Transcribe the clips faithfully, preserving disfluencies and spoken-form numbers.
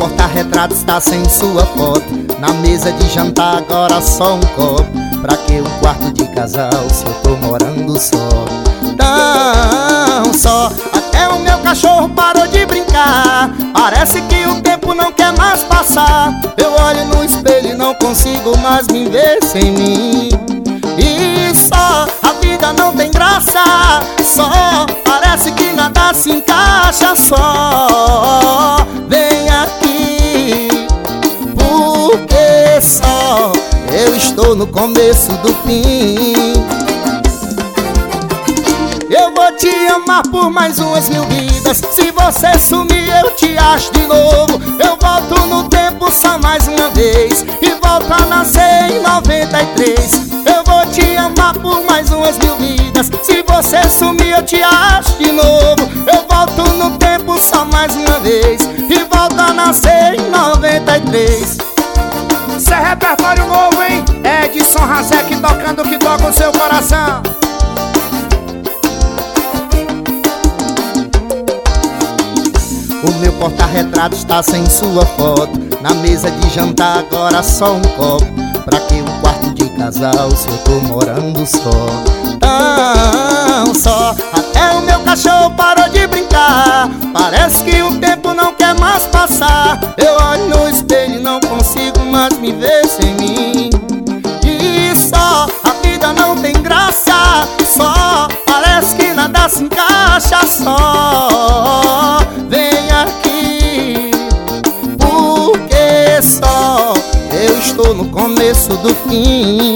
porta-retrato está sem sua foto. Na mesa de jantar agora só um copo. Pra que um quarto de casal se eu tô morando só? Tão só, até o meu cachorro parou de brincar. Parece que o tempo não quer mais passar. Eu olho no espelho e não consigo mais me ver sem mim. E só, a vida não tem graça. Só, parece que nada se encaixa. Só, vem aqui, porque só eu estou no começo do fim. Eu vou te amar por mais umas mil vidas. Se você sumir eu te acho de novo. Eu volto no tempo só mais uma vez e volto a nascer em noventa e três. Eu vou te amar por mais umas mil vidas. Se você sumir eu te acho de novo. Eu volto no tempo só mais uma vez e volto a nascer em noventa e três. Isso é repertório novo, hein? Edson Razek tocando o que toca o seu coração. O meu porta-retrato está sem sua foto. Na mesa de jantar agora só um copo. Pra que um quarto de casal se eu tô morando só? Tão só, até o meu cachorro parou de brincar. Parece que o tempo não quer mais passar. Eu olho no espelho e não consigo mais me ver sem mim. E só, a vida não tem graça. Só, parece que nada se encaixa. Só, vem aqui, porque só eu estou no começo do fim.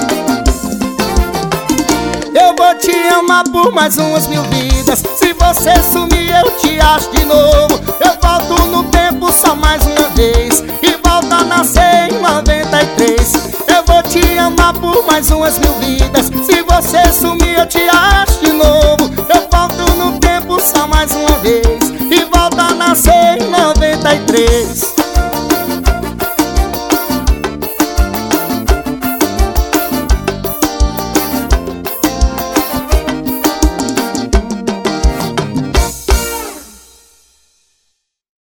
Eu vou te amar por mais umas mil vidas. Se você sumir eu te acho de novo. Eu volto no tempo só mais uma vez e volto a nascer em noventa e três. Eu vou te amar por mais umas mil vidas. Se você sumir eu te acho de novo. Eu volto no tempo só mais uma vez e volto a nascer em noventa e três.